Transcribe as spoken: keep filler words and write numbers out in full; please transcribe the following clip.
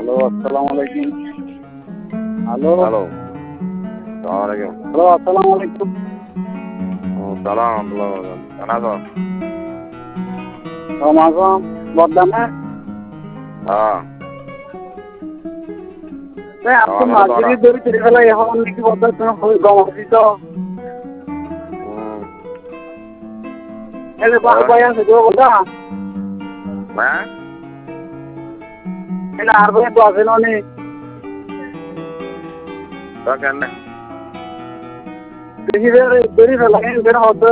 Hello, আসসালামু আলাইকুম। Hello, hello, সালাম আলাইকুম। হ্যালো, আসসালামু আলাইকুম। সালাম আব্দুল্লাহ বাজান। কেমন আছো? রমাজম বর্দানা হ্যাঁ, আপনি আমার তো মাঝিরি দড়ি চলে গেলে এখন নাকি বর্দার তুমি খুবই গম দিত এলে বাই আছে গো বর্দা হ্যাঁ এলে আর বলে তো আছে নি তো কেন দেখি দড়ি ফেলা এর হতো